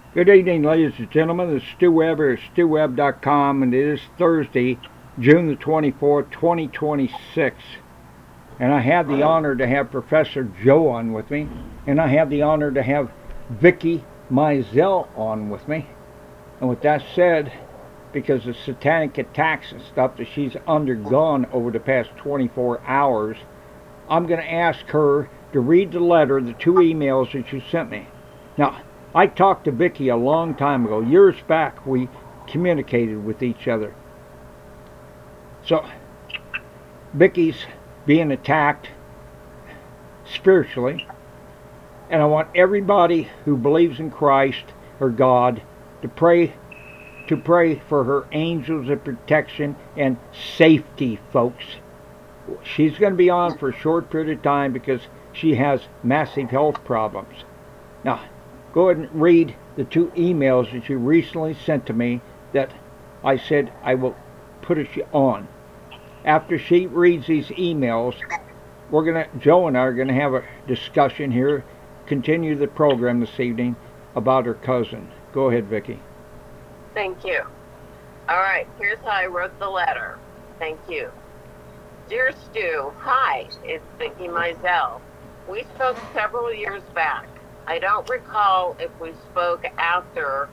Good evening, ladies and gentlemen. This is Stu Webber at StuWeb.com, and it is Thursday, June the 24th, 2026. And I have the honor to have Professor Joe on with me, and I have the honor to have Vicki Mizell on with me. And with that said, because of satanic attacks and stuff that she's undergone over the past 24 hours, I'm going to ask her to read the letter, the two emails that you sent me. Now, I talked to Vicki a long time ago. Years back, we communicated with each other. So, Vicki's being attacked spiritually, and I want everybody who believes in Christ or God to pray for her angels of protection and safety, folks. She's going to be on for a short period of time because she has massive health problems. Now, go ahead and read the two emails that you recently sent to me that I said I will put you on. After she reads these emails, Joe and I are gonna have a discussion here, continue the program this evening about her cousin. Go ahead, Vicki. Thank you. All right, here's how I wrote the letter. Thank you. Dear Stu, hi, it's Vicki Mizell. We spoke several years back. I don't recall if we spoke after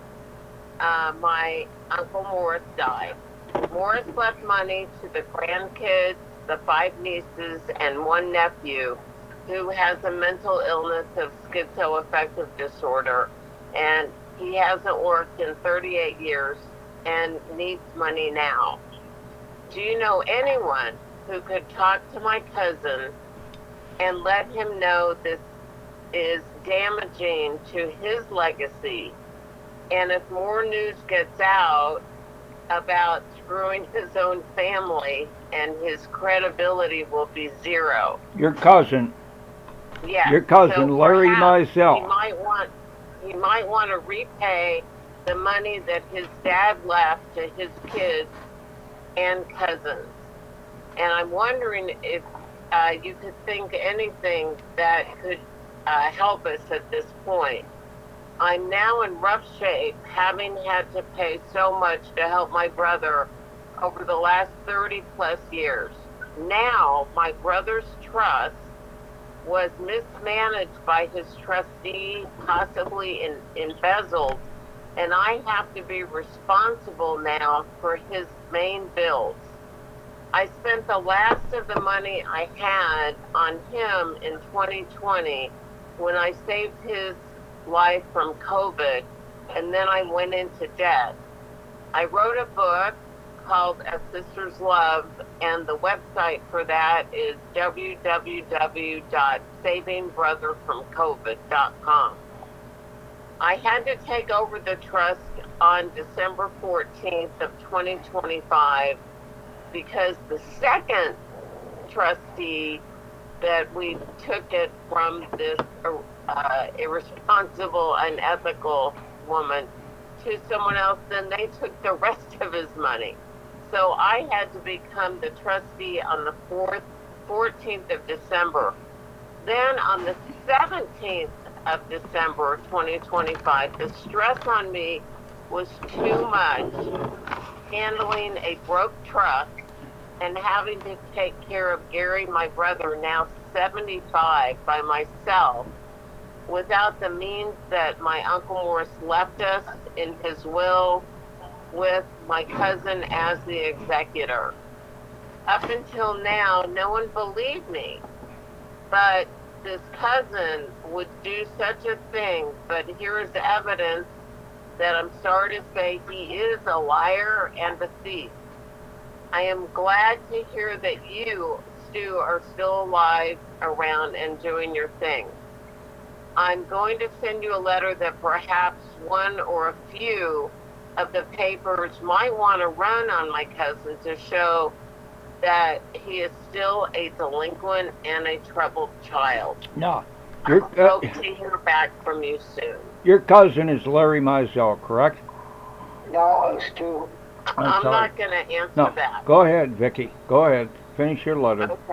my Uncle Morris died. Morris left money to the grandkids, the 5 nieces, and 1 nephew who has a mental illness of schizoaffective disorder, and he hasn't worked in 38 years and needs money now. Do you know anyone who could talk to my cousin and let him know this is damaging to his legacy? And if more news gets out about screwing his own family, and his credibility will be zero. Your cousin. Yes. Your cousin, so Larry Mizell. He might want to repay the money that his dad left to his kids and cousins. And I'm wondering if you could think anything that could help us at this point. I'm now in rough shape, having had to pay so much to help my brother over the last 30 plus years. Now, my brother's trust was mismanaged by his trustee, possibly embezzled, and I have to be responsible now for his main bills. I spent the last of the money I had on him in 2020 when I saved his life from COVID, and then I went into debt. I wrote a book called A Sister's Love, and the website for that is www.savingbrotherfromcovid.com. I had to take over the trust on December 14th of 2025 because the second trustee that we took it from this irresponsible, unethical woman to someone else, then they took the rest of his money. So I had to become the trustee on the 14th of December. Then on the 17th of December 2025, the stress on me was too much, handling a broke truck and having to take care of Gary, my brother, now 75, by myself, without the means that my Uncle Morris left us in his will, with my cousin as the executor. Up until now, no one believed me, but this cousin would do such a thing. But here is evidence that I'm sorry to say he is a liar and a thief. I am glad to hear that you, Stu, are still alive, around, and doing your thing. I'm going to send you a letter that perhaps one or a few of the papers might want to run on my cousin to show that he is still a delinquent and a troubled child. No. I hope to hear back from you soon. Your cousin is Larry Mizell, correct? No, it's Stu. I'm not going to answer that. Go ahead, Vicki. Go ahead. Finish your letter. Okay.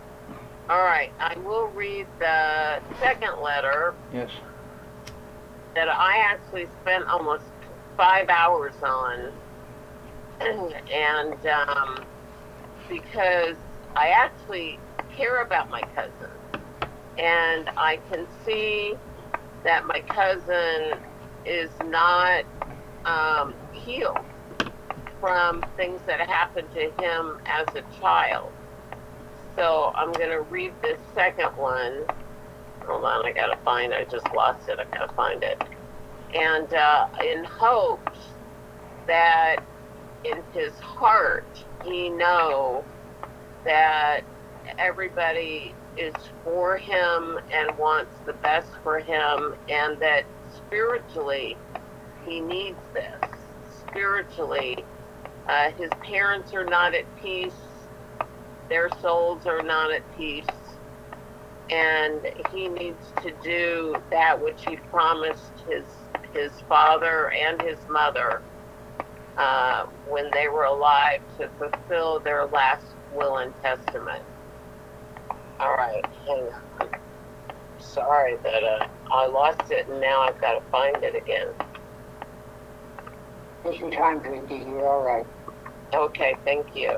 All right. I will read the second letter. Yes. that I actually spent almost 5 hours on, and because I actually care about my cousin, and I can see that my cousin is not healed from things that happened to him as a child. So I'm going to read this second one. Hold on, I gotta find it. I just lost it. I gotta find it. And in hopes that in his heart he know that everybody is for him and wants the best for him, and that spiritually he needs this. Spiritually, his parents are not at peace. Their souls are not at peace. And he needs to do that which he promised his father and his mother when they were alive, to fulfill their last will and testament. All right, hang on. Sorry that I lost it, and now I've got to find it again. Take your time, Vicky. You're all right. Okay, thank you.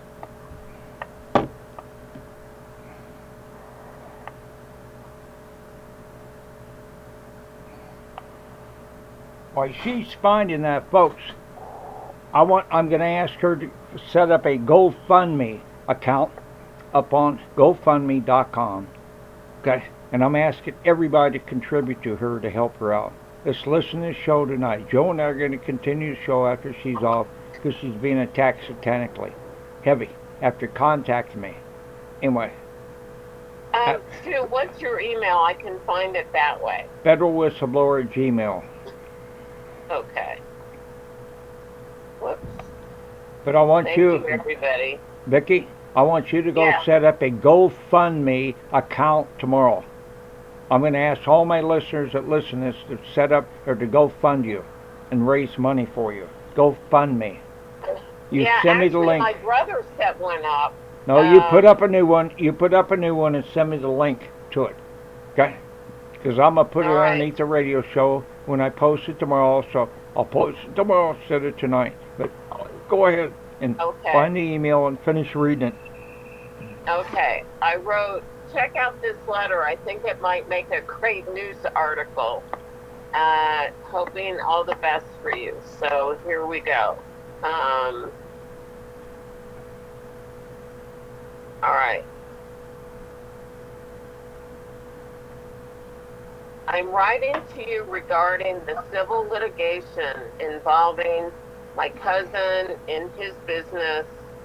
While she's finding that, folks, I'm going to ask her to set up a GoFundMe account up on GoFundMe.com. Okay, and I'm asking everybody to contribute to her to help her out. Let's listen to the show tonight. Joe and I are going to continue the show after she's off, because she's being attacked satanically, heavy, after contacting me. Anyway. Stu, what's your email? I can find it that way. Federal Whistleblower Gmail. Okay. Whoops. But I want Thank you, everybody. Vicky, I want you to go set up a GoFundMe account tomorrow. I'm going to ask all my listeners that listen to this to set up or to GoFund you and raise money for you. GoFundMe. You send me the link. My brother set one up. No, you put up a new one. You put up a new one and send me the link to it. Okay? Because I'm going to put it underneath the radio show when I post it tomorrow. So I'll post it tomorrow instead of tonight. But go ahead and find the email and finish reading it. Okay. I wrote, check out this letter. I think it might make a great news article. Hoping all the best for you. So here we go. All right. I'm writing to you regarding the civil litigation involving my cousin in his business.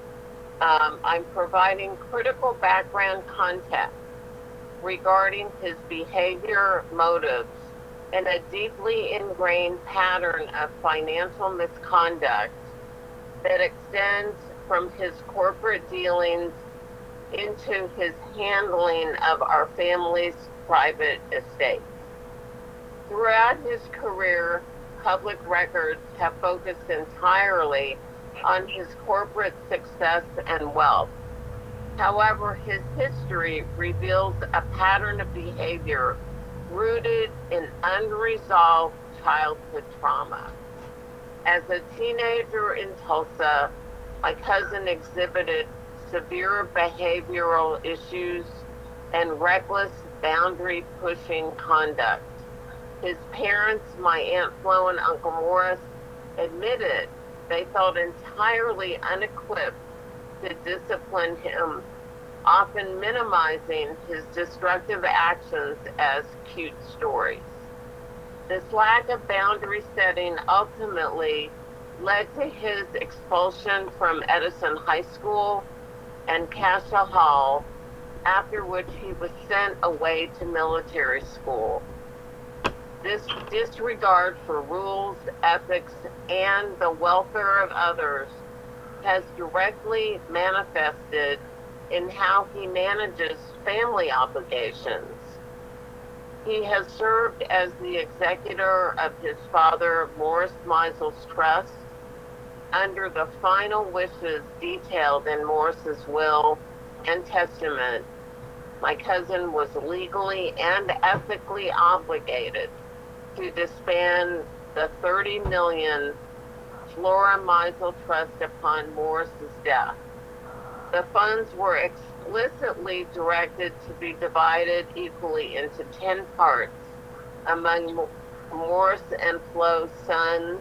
I'm providing critical background context regarding his behavior, motives, and a deeply ingrained pattern of financial misconduct that extends from his corporate dealings into his handling of our family's private estate. Throughout his career, public records have focused entirely on his corporate success and wealth. However, his history reveals a pattern of behavior rooted in unresolved childhood trauma. As a teenager in Tulsa, my cousin exhibited severe behavioral issues and reckless boundary-pushing conduct. His parents, my Aunt Flo and Uncle Morris, admitted they felt entirely unequipped to discipline him, often minimizing his destructive actions as cute stories. This lack of boundary setting ultimately led to his expulsion from Edison High School and Castle Hall, after which he was sent away to military school. This disregard for rules, ethics, and the welfare of others has directly manifested in how he manages family obligations. He has served as the executor of his father, Morris Meisel's trust, under the final wishes detailed in Morris's will and testament. My cousin was legally and ethically obligated to disband the $30 million Flora Meisel Trust upon Morris's death. The funds were explicitly directed to be divided equally into 10 parts among Morris and Flo's sons,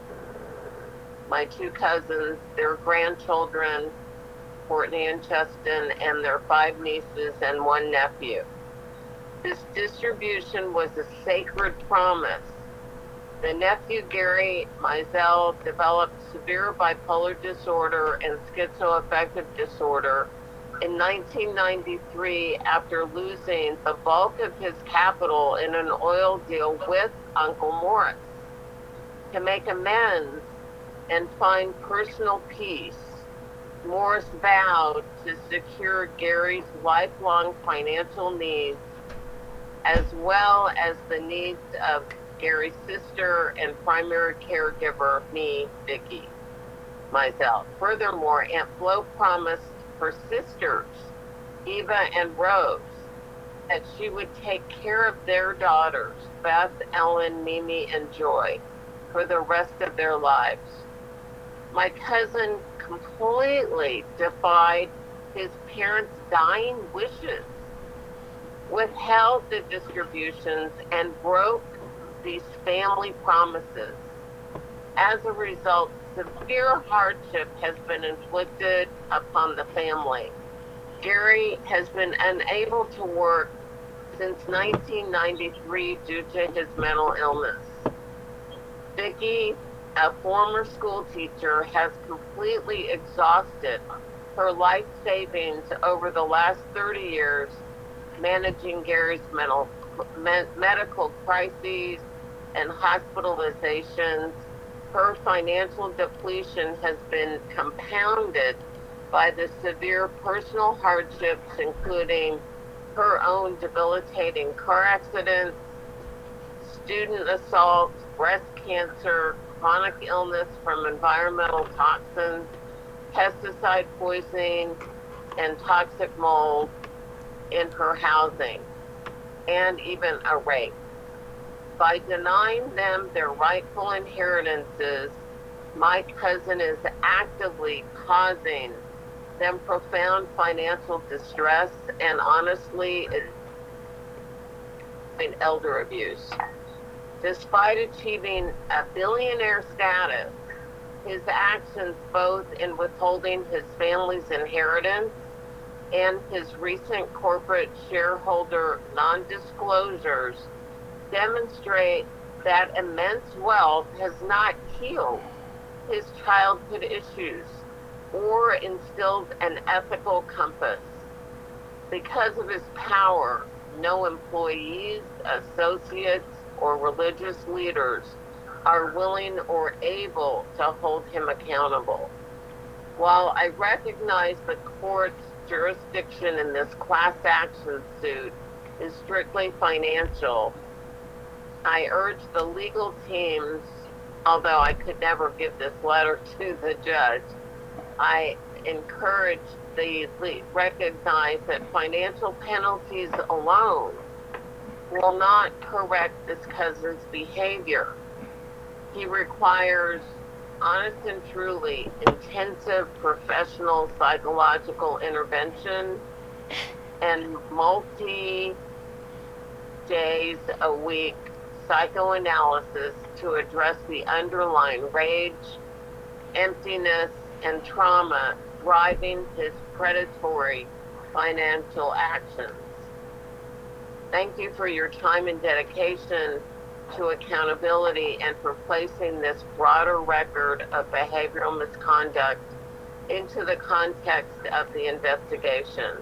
my 2 cousins, their grandchildren, Courtney and Justin, and their 5 nieces and 1 nephew. This distribution was a sacred promise. The nephew, Gary Meisel, developed severe bipolar disorder and schizoaffective disorder in 1993 after losing the bulk of his capital in an oil deal with Uncle Morris. To make amends and find personal peace, Morris vowed to secure Gary's lifelong financial needs as well as the needs of Gary's sister and primary caregiver, me, Vicki, myself. Furthermore, Aunt Flo promised her sisters, Eva and Rose, that she would take care of their daughters, Beth, Ellen, Mimi, and Joy, for the rest of their lives. My cousin completely defied his parents' dying wishes, withheld the distributions, and broke these family promises. As a result, severe hardship has been inflicted upon the family. Gary has been unable to work since 1993 due to his mental illness. Vicki, a former school teacher, has completely exhausted her life savings over the last 30 years managing Gary's medical crises and hospitalizations. Her financial depletion has been compounded by the severe personal hardships, including her own debilitating car accidents, student assault, breast cancer, chronic illness from environmental toxins, pesticide poisoning, and toxic mold in her housing, and even a rape. By denying them their rightful inheritances, my cousin is actively causing them profound financial distress and honestly elder abuse. Despite achieving a billionaire status, his actions both in withholding his family's inheritance and his recent corporate shareholder non-disclosures demonstrate that immense wealth has not healed his childhood issues or instilled an ethical compass. Because of his power, no employees, associates, or religious leaders are willing or able to hold him accountable. While I recognize the court's jurisdiction in this class action suit is strictly financial, I urge the legal teams, although I could never give this letter to the judge, I encourage the recognize that financial penalties alone will not correct this cousin's behavior. He requires honest and truly intensive professional psychological intervention and multi days a week psychoanalysis to address the underlying rage, emptiness, and trauma driving his predatory financial actions. Thank you for your time and dedication to accountability and for placing this broader record of behavioral misconduct into the context of the investigation.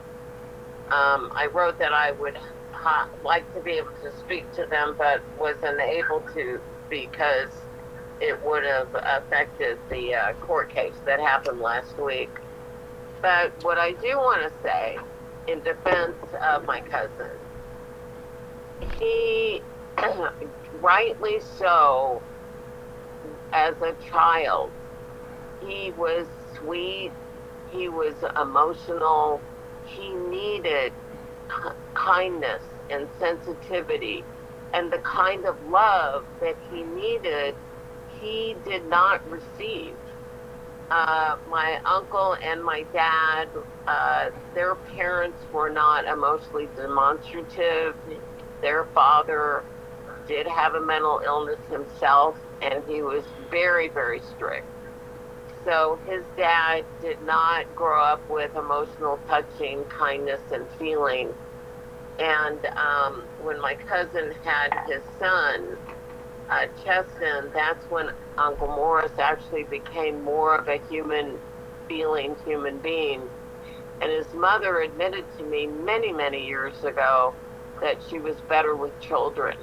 I wrote that I would like to be able to speak to them, but was unable to because it would have affected the court case that happened last week. But what I do want to say in defense of my cousin, he, rightly so, as a child, he was sweet, he was emotional, he needed kindness and sensitivity and the kind of love that he needed, he did not receive. My uncle and my dad, their parents were not emotionally demonstrative. Their father did have a mental illness himself, and he was very, very strict. So his dad did not grow up with emotional touching, kindness, and feeling. And when my cousin had his son, Cheston, that's when Uncle Morris actually became more of a human feeling human being. And his mother admitted to me many, many years ago that she was better with children.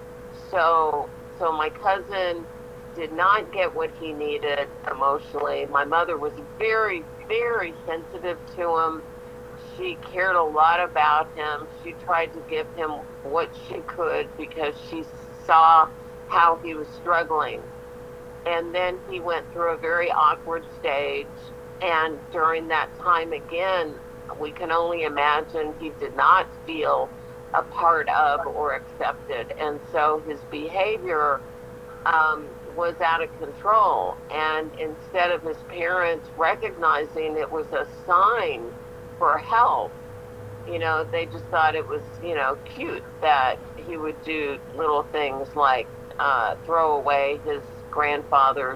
So my cousin did not get what he needed emotionally. My mother was very, very sensitive to him. She cared a lot about him. She tried to give him what she could because she saw how he was struggling. And then he went through a very awkward stage. And during that time again, we can only imagine he did not feel a part of or accepted. And so his behavior was out of control. And instead of his parents recognizing it was a sign for help, they just thought it was, cute that he would do little things like throw away his grandfather's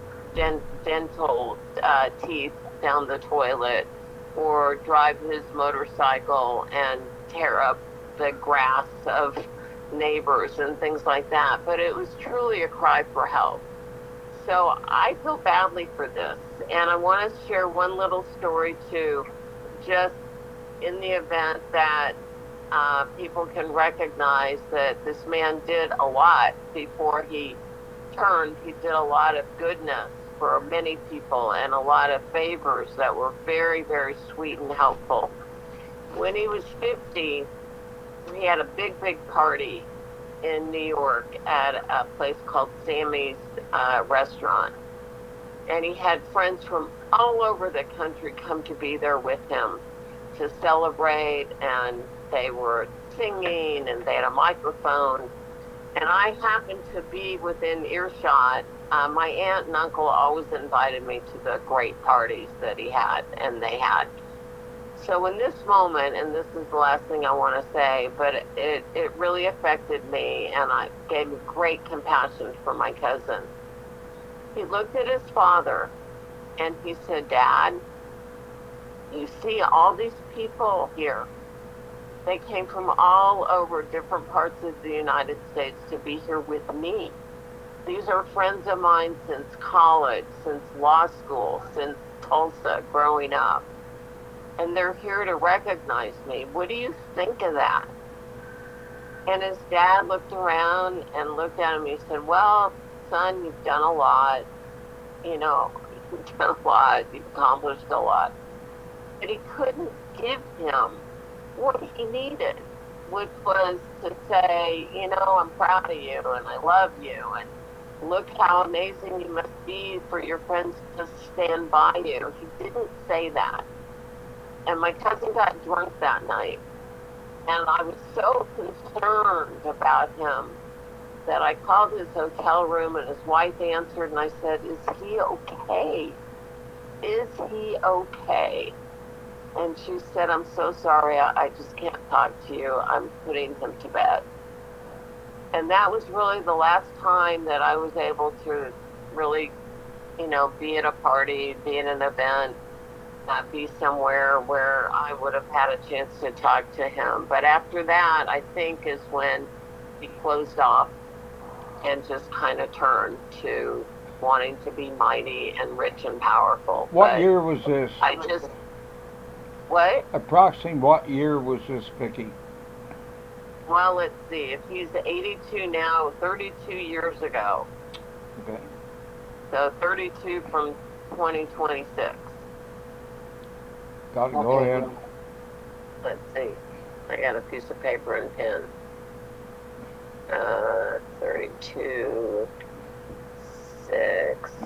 dental teeth down the toilet, or drive his motorcycle and tear up the grass of neighbors and things like that. But it was truly a cry for help. So I feel badly for this, and I want to share one little story too, just in the event that people can recognize that this man did a lot before he turned. He did a lot of goodness for many people and a lot of favors that were very, very sweet and helpful. When he was 50, he had a big, big party in New York at a place called Sammy's Restaurant. And he had friends from all over the country come to be there with him to celebrate, and they were singing and they had a microphone. And I happened to be within earshot. My aunt and uncle always invited me to the great parties that he had and they had. So in this moment, and this is the last thing I want to say, but it really affected me, and it gave me great compassion for my cousin. He looked at his father and he said, "Dad, you see all these people here. They came from all over different parts of the United States to be here with me. These are friends of mine since college, since law school, since Tulsa, growing up. And they're here to recognize me. What do you think of that?" And his dad looked around and looked at him. He said, "Well, son, you've done a lot. You've done a lot. You've accomplished a lot." But he couldn't give him what he needed, which was to say, "I'm proud of you and I love you, and look how amazing you must be for your friends to stand by you." He didn't say that. And my cousin got drunk that night. And I was so concerned about him that I called his hotel room, and his wife answered, and I said, "Is he okay? Is he okay?" And she said, "I'm so sorry, I just can't talk to you. I'm putting him to bed." And that was really the last time that I was able to really, be at a party, be at an event, be somewhere where I would have had a chance to talk to him. But after that, I think is when he closed off and just kind of turned to wanting to be mighty and rich and powerful. What year was this? What? Approximately what year was this, Vicki? Well, let's see. If he's 82 now, 32 years ago. Okay. So 32 from 2026. Got it. Go ahead. Let's see. I got a piece of paper and pen. 32, 6.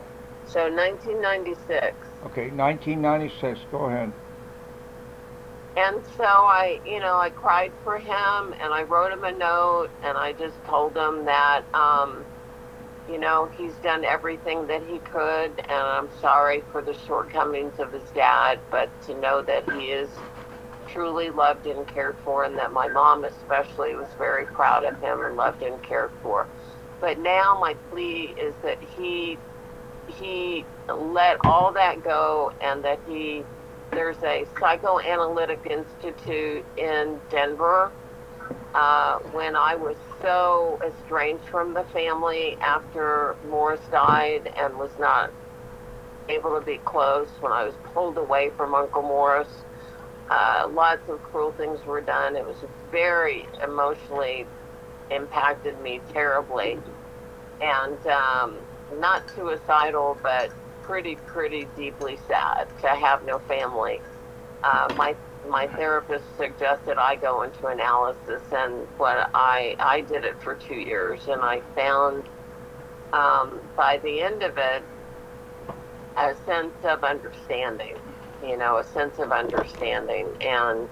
So 1996. Okay, 1996. Go ahead. And so I cried for him, and I wrote him a note, and I just told him that, he's done everything that he could, and I'm sorry for the shortcomings of his dad, but to know that he is truly loved and cared for, and that my mom especially was very proud of him and loved and cared for. But now my plea is that he let all that go, and that there's a psychoanalytic institute in Denver. When I was so estranged from the family after Morris died and was not able to be close, when I was pulled away from Uncle Morris, lots of cruel things were done. It was very emotionally impacted me terribly, and not suicidal, but pretty deeply sad to have no family. My therapist suggested I go into analysis, and what I did it for 2 years, and I found by the end of it a sense of understanding, and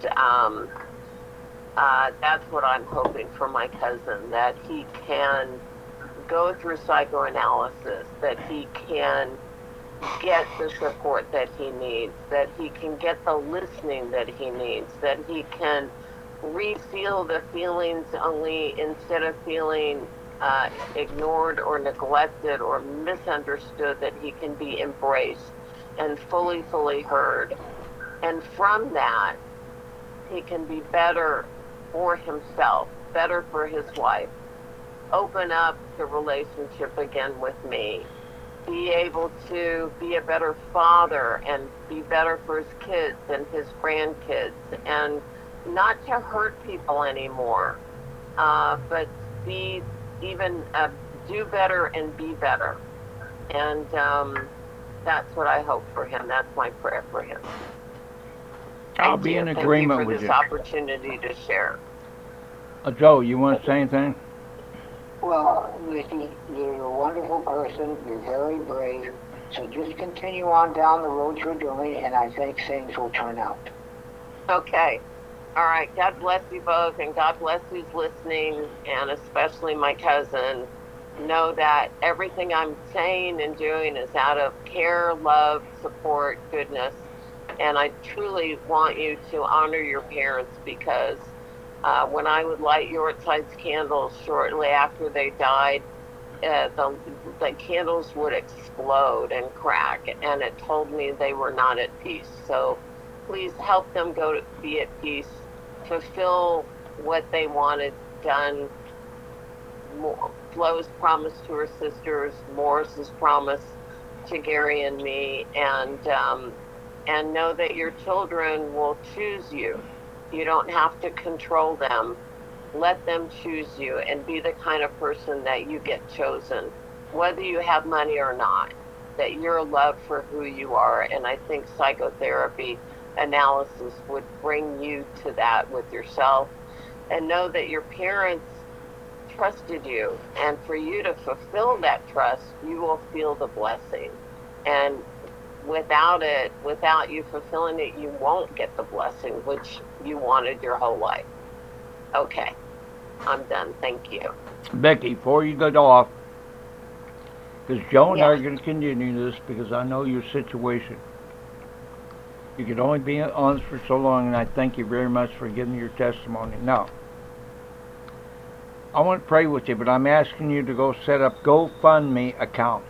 that's what I'm hoping for my cousin, that he can go through psychoanalysis, that he can get the support that he needs, that he can get the listening that he needs, that he can re-feel the feelings, only instead of feeling ignored or neglected or misunderstood, that he can be embraced and fully heard. And from that, he can be better for himself, better for his wife, open up the relationship again with me, be able to be a better father and be better for his kids and his grandkids, and not to hurt people anymore, but be even do better and be better. And that's what I hope for him. That's my prayer for him. I'll be in agreement with you. Thank you for this opportunity to share. Joe, you want to say anything? Well, Lucy, you're a wonderful person. You're very brave. So just continue on down the road you're doing, and I think things will turn out. Okay. All right. God bless you both, and God bless who's listening, and especially my cousin. Know that everything I'm saying and doing is out of care, love, support, goodness. And I truly want you to honor your parents, because when I would light Yorkside's candles shortly after they died, the candles would explode and crack, and it told me they were not at peace. So please help them be at peace, fulfill what they wanted done. Flo's promise to her sisters, Morris's promise to Gary and me, and know that your children will choose you. You don't have to control them. Let them choose you, and be the kind of person that you get chosen, whether you have money or not, that you're loved for who you are. And I think psychotherapy analysis would bring you to that with yourself, and know that your parents trusted you, and for you to fulfill that trust, you will feel the blessing. And without you fulfilling it, you won't get the blessing which you wanted your whole life. Okay, I'm done. Thank you. Becky, before you go off, because Joe and I are going to continue this, because I know your situation. You can only be honest for so long, and I thank you very much for giving your testimony. Now, I want to pray with you, but I'm asking you to go set up GoFundMe account.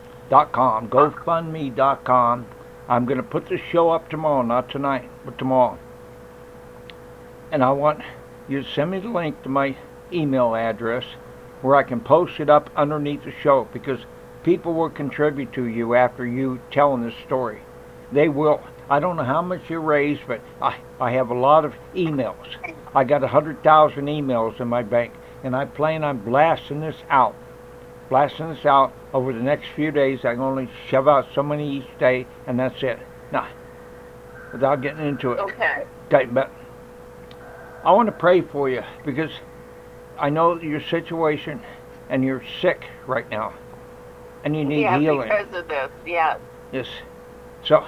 GoFundMe.com. I'm going to put the show up tomorrow, not tonight, but tomorrow. And I want you to send me the link to my email address where I can post it up underneath the show, because people will contribute to you after you telling this story. They will. I don't know how much you raised, but I have a lot of emails. I got 100,000 emails in my bank, and I plan on blasting this out over the next few days. I can only shove out so many each day, and that's it. Now, without getting into it. Okay. But I want to pray for you, because I know your situation, and you're sick right now, and you need healing. Yeah, because of this, yes. Yes. So,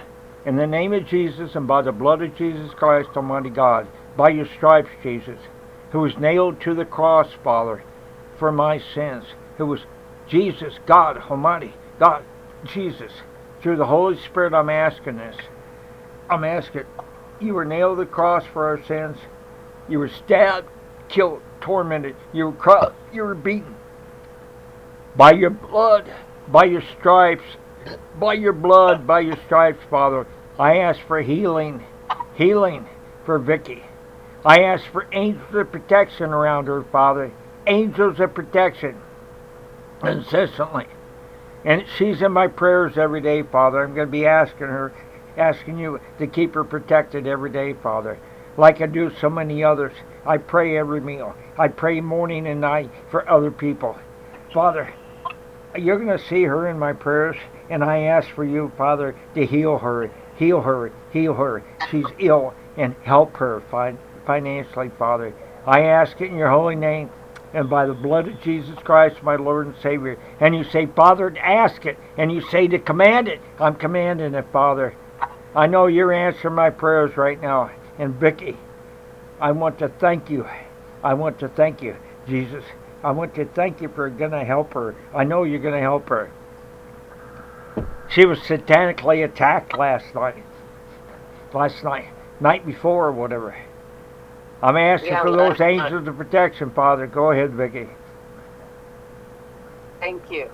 In the name of Jesus and by the blood of Jesus Christ, Almighty God, by your stripes, Jesus, who was nailed to the cross, Father, for my sins, who was Jesus, God Almighty, God, Jesus, through the Holy Spirit, I'm asking this. I'm asking, you were nailed to the cross for our sins. You were stabbed, killed, tormented. You were crushed. You were beaten. By your blood, by your stripes, by your blood, by your stripes, Father, I ask for healing for Vicky. I ask for angels of protection around her, Father. Angels of protection, incessantly. And she's in my prayers every day, Father. I'm going to be asking you to keep her protected every day, Father. Like I do so many others. I pray every meal. I pray morning and night for other people. Father, you're going to see her in my prayers, and I ask for you, Father, to heal her. Heal her. Heal her. She's ill, and help her financially, Father. I ask it in your holy name and by the blood of Jesus Christ, my Lord and Savior. And you say, Father, ask it. And you say to command it. I'm commanding it, Father. I know you're answering my prayers right now. And Vicky, I want to thank you. I want to thank you, Jesus. I want to thank you for going to help her. I know you're going to help her. She was satanically attacked last night before or whatever. I'm asking for those angels of protection, Father. Go ahead, Vicky. Thank you.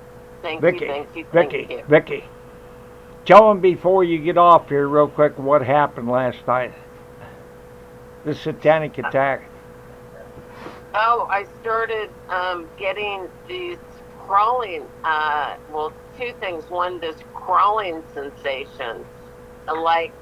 Vicky. Tell them before you get off here real quick what happened last night. The satanic attack. Oh, I started getting these crawling, two things. One, this crawling sensation, like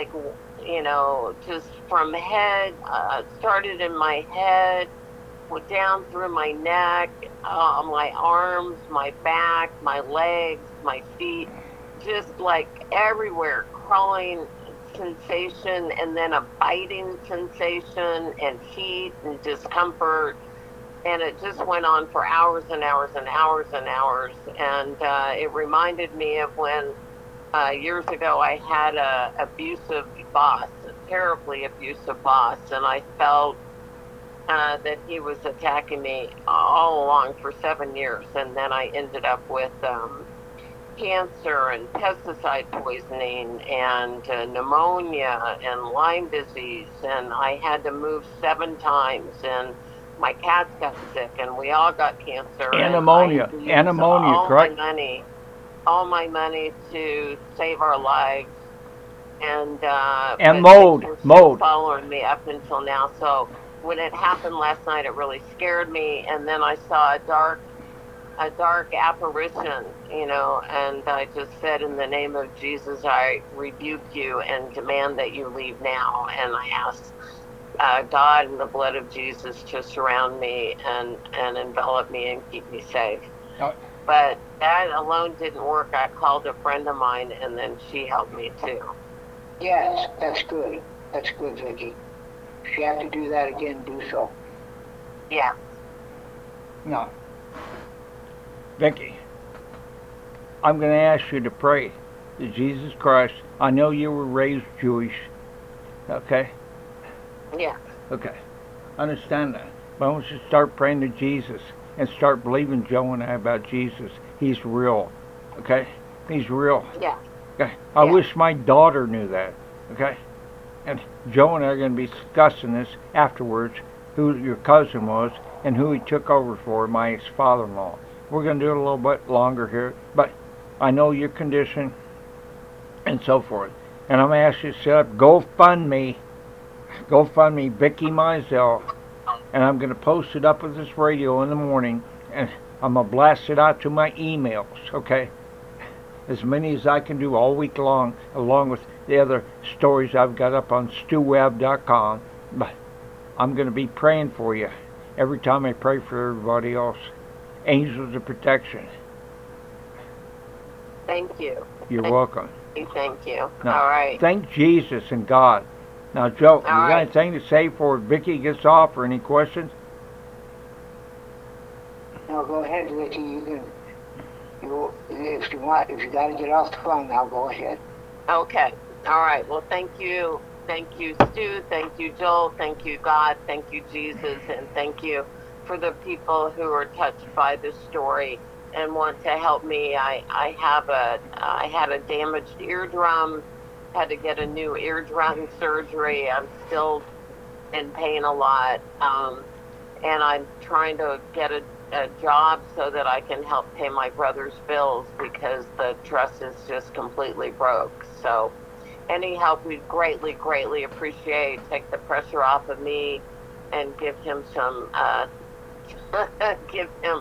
just from head, started in my head, went down through my neck, my arms, my back, my legs, my feet, just like everywhere, crawling sensation, and then a biting sensation and heat and discomfort, and it just went on for hours and hours and hours and hours. And it reminded me of when years ago I had a abusive boss, a terribly abusive boss, and I felt that he was attacking me all along for 7 years, and then I ended up with cancer and pesticide poisoning and pneumonia and Lyme disease, and I had to move 7 times, and my cats got sick, and we all got cancer. And pneumonia, correct? All my money to save our lives, and mold following me up until now. So when it happened last night, it really scared me, and then I saw a dark apparition, and I just said, in the name of Jesus, I rebuke you and demand that you leave now. And I asked God and the blood of Jesus to surround me and envelop me and keep me safe. But that alone didn't work. I called a friend of mine, and then she helped me too. Yes, that's good. That's good, Vicky. If you have to do that again, do so. Yeah. No. Vicky, I'm going to ask you to pray to Jesus Christ. I know you were raised Jewish, okay? Yeah. Okay, understand that. But I want you to start praying to Jesus and start believing Joe and I about Jesus. He's real, okay? He's real. Yeah. Okay. I wish my daughter knew that, okay? And Joe and I are going to be discussing this afterwards, who your cousin was and who he took over for, my ex-father-in-law. We're going to do it a little bit longer here, but I know your condition and so forth. And I'm asking you to set up GoFundMe, Vicky Mizell, and I'm going to post it up with this radio in the morning, and I'm going to blast it out to my emails, okay? As many as I can do all week long, along with the other stories I've got up on stewwebb.com. But I'm going to be praying for you every time I pray for everybody else. Angels of protection. Thank you. You're welcome. Thank you. Now, all right. Thank Jesus and God. Now, Joe, you got anything to say before Vicky gets off, or any questions? No, go ahead, Vicky. If you got to get off the phone now, go ahead. Okay. All right. Well, thank you. Thank you, Stu. Thank you, Joel. Thank you, God. Thank you, Jesus. And thank you for the people who are touched by this story and want to help me. I had a damaged eardrum, had to get a new eardrum surgery. I'm still in pain a lot. And I'm trying to get a job so that I can help pay my brother's bills because the trust is just completely broke. So any help we'd greatly, greatly appreciate. Take the pressure off of me and give him some, give him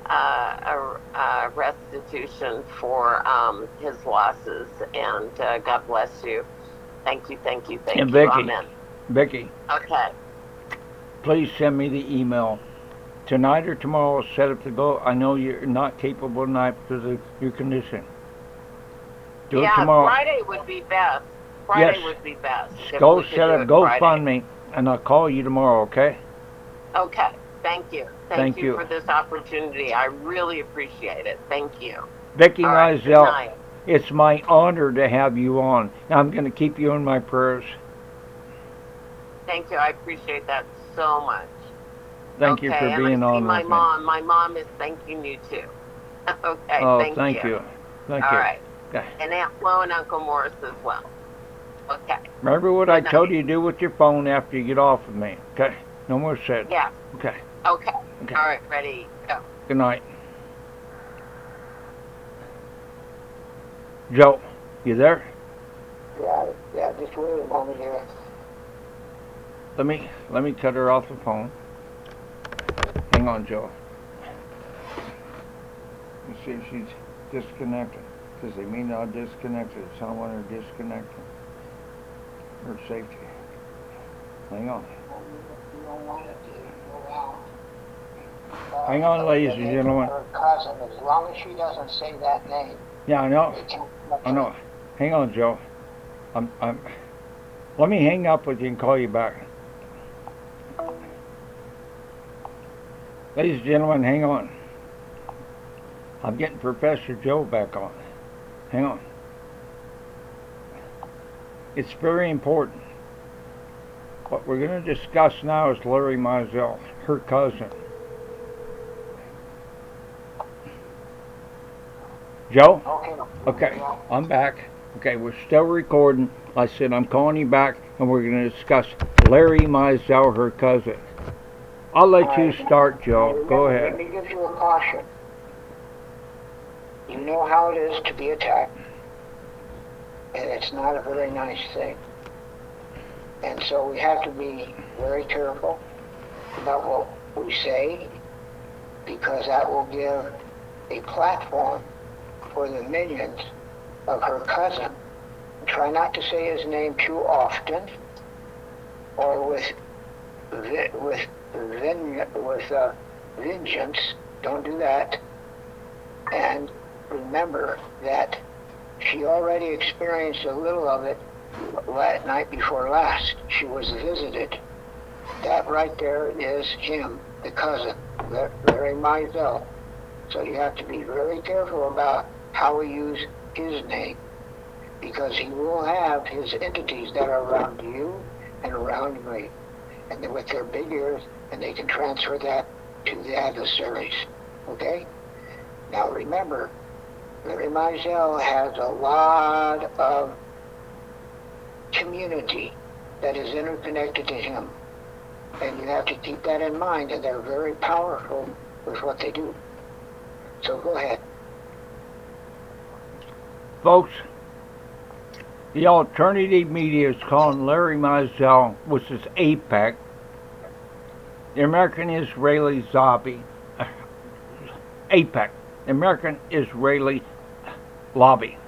a restitution for his losses. And God bless you. Thank you, thank you, thank And you. Vicki, Amen. Vicki, Okay. please send me the email. Tonight or tomorrow, set up to go. I know you're not capable tonight because of your condition. Do it tomorrow. Friday would be best. Friday Yes. would be best. if Go we could set do up it Friday. GoFundMe, and I'll call you tomorrow, okay? Okay. Thank you. Thank you. for this opportunity. I really appreciate it. Thank you. Vicki All right, good Mizell, night. it's my honor to have you on. I'm going to keep you in my prayers. Thank you. I appreciate that so much. Thank you for and being I see on my with me. mom. My mom is thanking you too. Okay. Oh, thank you. Thank All you. right. Okay. And Aunt Flo and Uncle Morris as well. Okay. Remember what Good I night. told you to do with your phone after you get off of me, okay? No more said. Yeah. Okay. Okay. Okay. All right. Ready. Go. Good night. Joe, you there? Yeah, just wait a moment here. Let me cut her off the phone. Hang on, Joe. Let's see if she's disconnected. Because they may not disconnected. So I want her disconnected. For safety. Hang on. You don't want it to go out. Hang on, ladies and the name gentlemen. of her cousin, as long as she doesn't say that name, Yeah, I know. they can't. I know. Hang on, Joe. Let me hang up with you and call you back. Ladies and gentlemen, hang on. I'm getting Professor Joe back on. Hang on. It's very important. What we're going to discuss now is Larry Mizell, her cousin. Joe? Okay. Okay, I'm back. Okay, we're still recording. I said I'm calling you back, and we're going to discuss Larry Mizell, her cousin. I'll let you start, Joe. Go ahead. Let me give you a caution. You know how it is to be attacked, and it's not a very nice thing. And so we have to be very careful about what we say, because that will give a platform for the minions of her cousin. Try not to say his name too often, or with vengeance. Don't do that. And remember that she already experienced a little of it night before last. She was visited. That right there is him, the cousin, Larry Mizell. So you have to be very careful about how we use his name, because he will have his entities that are around you and around me, and with their big ears, and they can transfer that to the adversaries. Okay? Now remember, Larry Mizell has a lot of community that is interconnected to him, and you have to keep that in mind, and they're very powerful with what they do. So go ahead. Folks, the alternative media is calling Larry Mizell, which is AIPAC, the American Israeli Lobby, AIPAC, the American Israeli Lobby.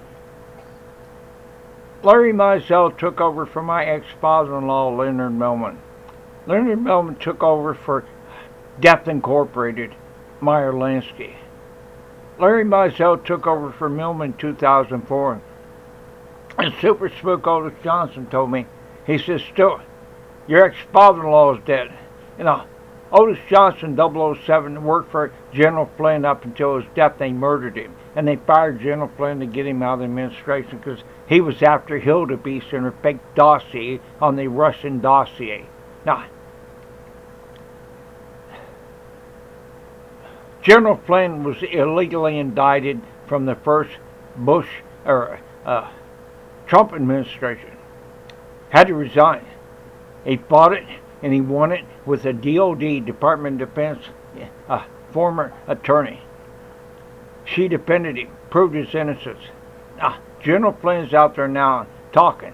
Larry Mizell took over for my ex-father-in-law, Leonard Millman. Leonard Millman took over for Death Incorporated, Meyer Lansky. Larry Mizell took over for Millman in 2004. And Super Spook Otis Johnson told me, he says, Stu, your ex-father-in-law is dead. You know, Otis Johnson, 007, worked for General Flynn up until his death. They murdered him. And they fired General Flynn to get him out of the administration because he was after Hildebeest and her fake dossier on the Russian dossier. Now, General Flynn was illegally indicted from the first Trump administration. Had to resign. He fought it and he won it with a DOD, Department of Defense, former attorney. She defended him, proved his innocence. General Flynn's out there now talking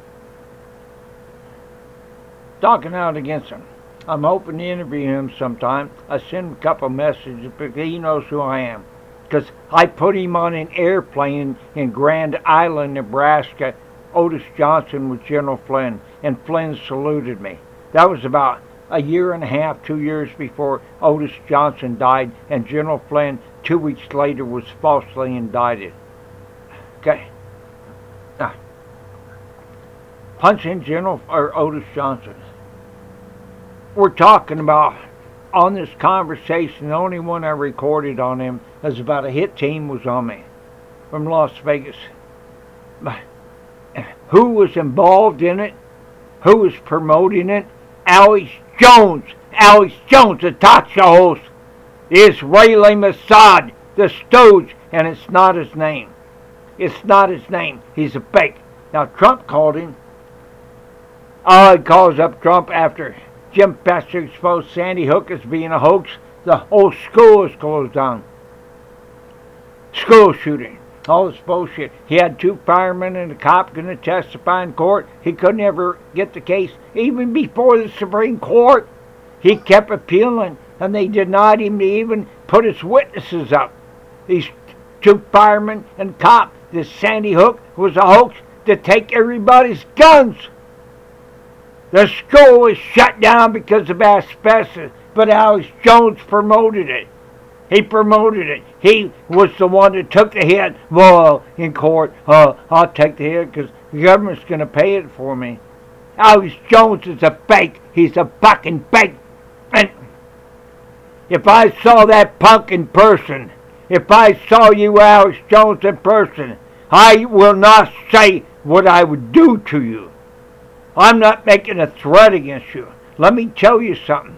out against him. I'm hoping to interview him sometime. I sent him a couple of messages because he knows who I am. Because I put him on an airplane in Grand Island, Nebraska. Otis Johnson was General Flynn, and Flynn saluted me. That was about a year and a half, 2 years before Otis Johnson died, and General Flynn, 2 weeks later, was falsely indicted. Okay. Punching Otis Johnson. We're talking about, on this conversation, the only one I recorded on him was about a hit team was on me from Las Vegas. Who was involved in it? Who was promoting it? Alex Jones. Alex Jones, the talk show host. The Israeli Mossad, the Stooge, and it's not his name. It's not his name. He's a fake. Now, Trump called him. He calls up Trump after Jim Fester exposed Sandy Hook as being a hoax. The whole school is closed down. School shooting. All this bullshit. He had 2 firemen and a cop going to testify in court. He couldn't ever get the case. Even before the Supreme Court, he kept appealing, and they denied him to even put his witnesses up. These 2 firemen and cop. This Sandy Hook was a hoax to take everybody's guns. The school was shut down because of asbestos, but Alex Jones promoted it. He promoted it. He was the one that took the hit. Well, in court, I'll take the hit because the government's going to pay it for me. Alex Jones is a fake. He's a fucking fake. And if I saw that punk in person, if I saw you, Alex Jones, in person, I will not say what I would do to you. I'm not making a threat against you. Let me tell you something.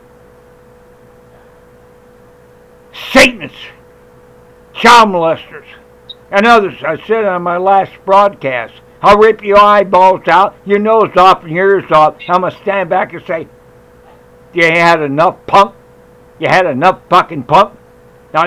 Satanists, child molesters, and others. I said on my last broadcast, I'll rip your eyeballs out, your nose off, and your ears off. I'm going to stand back and say, you had enough, punk? You had enough, fucking punk? Now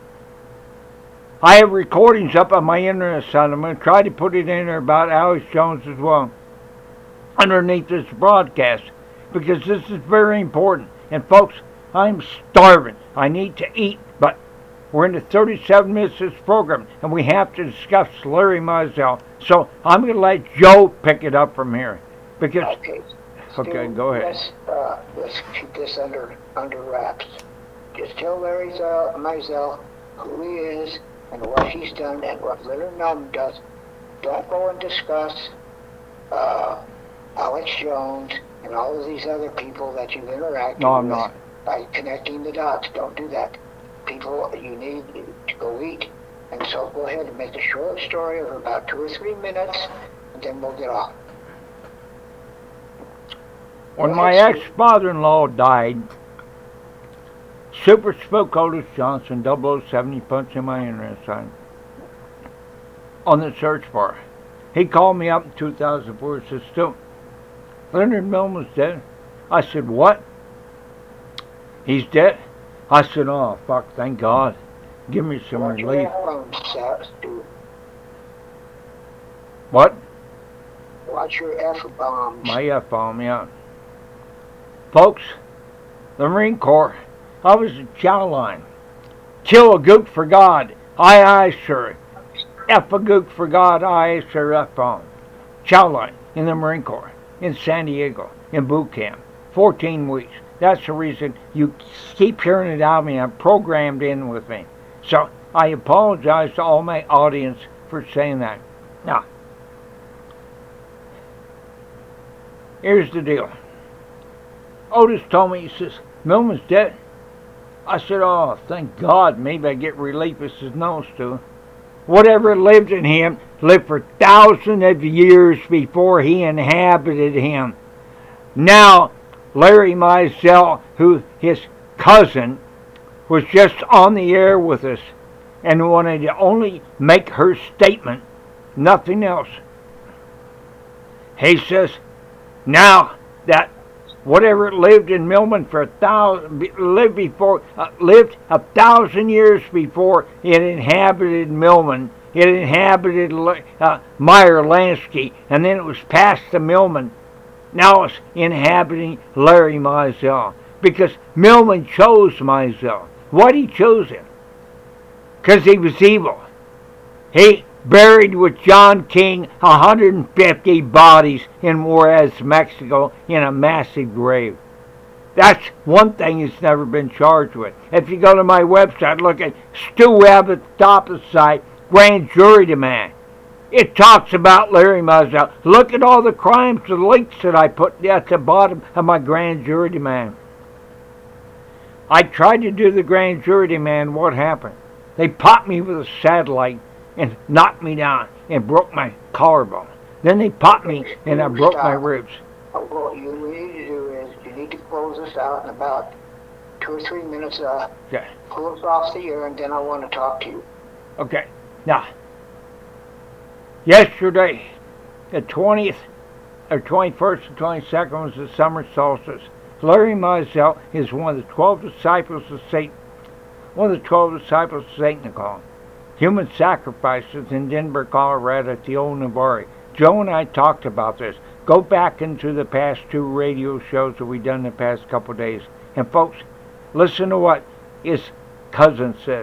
I have recordings up on my internet site. I'm going to try to put it in there about Alex Jones as well, underneath this broadcast, because this is very important. And folks, I'm starving. I need to eat, but we're into 37 minutes of this program, and we have to discuss Larry Mizell. So I'm going to let Joe pick it up from here, because. Okay, go ahead. Let's keep this under wraps. Just tell Larry Mizell who he is and what he's done and what Little Numb does. Don't go and discuss Alex Jones and all of these other people that you've interacted with. No, I'm not. By connecting the dots. Don't do that. People, you need to go eat. And so go ahead and make a short story of about 2 or 3 minutes, and then we'll get off. When my ex-father-in-law died, Super Spook Otis Johnson, 007, he punched in my internet sign on the search bar. He called me up in 2004 and said, Stu, Leonard Milman's dead. I said, what? He's dead? I said, oh, fuck, thank God. Give me some relief. What? Watch your F-bombs. My F-bomb, yeah. Folks, the Marine Corps, I was a chow line. Kill a gook for God. Aye, aye, sir. F a gook for God. Aye, sir, F-bomb. Chow line in the Marine Corps, in San Diego, in boot camp. 14 weeks. That's the reason you keep hearing it out of me. I'm programmed in with me. So I apologize to all my audience for saying that. Now, here's the deal. Otis told me, he says, Millman's dead. I said, oh, thank God, maybe I get relief as his nose to. Whatever lived in him lived for thousands of years before he inhabited him. Now, Larry Mizell, who his cousin, was just on the air with us and wanted to only make her statement, nothing else. He says, now that whatever lived in Millman for lived 1,000 years before it inhabited Millman. It inhabited Meyer Lansky, and then it was passed to Millman. Now it's inhabiting Larry Mizell, because Millman chose Mizell. Why did he choose him? Because he was evil. He buried with John King 150 bodies in Juarez, Mexico, in a massive grave. That's one thing he's never been charged with. If you go to my website, look at Stu Webb at the top of the site, grand jury demand. It talks about Larry Mizell. Look at all the crimes, the links that I put at the bottom of my grand jury demand. I tried to do the grand jury demand. What happened? They popped me with a satellite and knocked me down and broke my collarbone. Then they popped me and I broke my ribs. What you need to do is you need to close this out in about 2 or 3 minutes. Okay. Pull us off the air, and then I want to talk to you. Okay. Now, yesterday, the 20th, or 21st and 22nd was the summer solstice. Larry Mizell is one of the 12 disciples of Satan. One of the 12 disciples of Satan, they call him. Human sacrifices in Denver, Colorado at the old Navarre. Joe and I talked about this. Go back into the past 2 radio shows that we've done the past couple of days. And folks, listen to what his cousin said.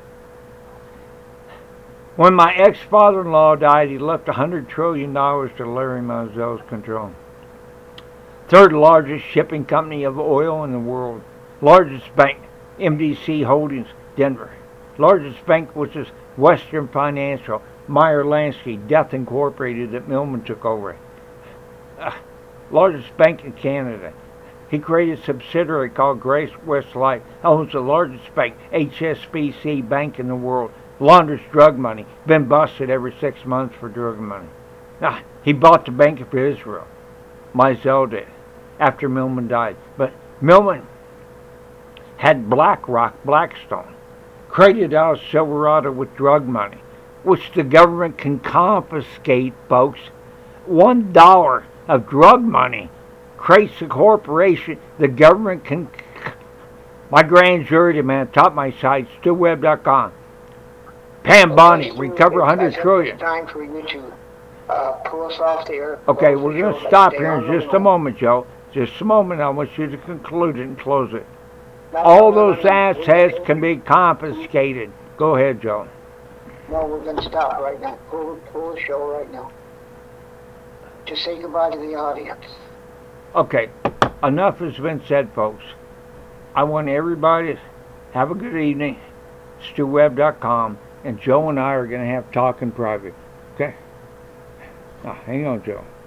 When my ex-father-in-law died, he left $100 trillion to Larry Mizell's control. Third largest shipping company of oil in the world. Largest bank, MDC Holdings, Denver. Largest bank, which is Western Financial, Meyer Lansky, Death Incorporated that Millman took over. Largest bank in Canada. He created a subsidiary called Grace West Life. Owns the largest bank, HSBC Bank in the world. Launders drug money. Been busted every 6 months for drug money. He bought the Bank of Israel. Mizell did, after Millman died. But Millman had BlackRock, Blackstone, created out of Silverado with drug money, which the government can confiscate, folks. $1 of drug money creates a corporation. The government can. My grand jury demand, top of my site, StuWebb.com. Pam Bonnie, recover $100 trillion. It's time for you to pull us off the air. Okay, we're going to stop here in just a moment, Joe. Just a moment. I want you to conclude it and close it. All those assets can be confiscated. Go ahead, Joe. No, we're going to stop right now. Pull the show right now. Just say goodbye to the audience. Okay, enough has been said, folks. I want everybody to have a good evening. StuWebb.com. And Joe and I are going to have talk in private. Okay? Now, hang on, Joe.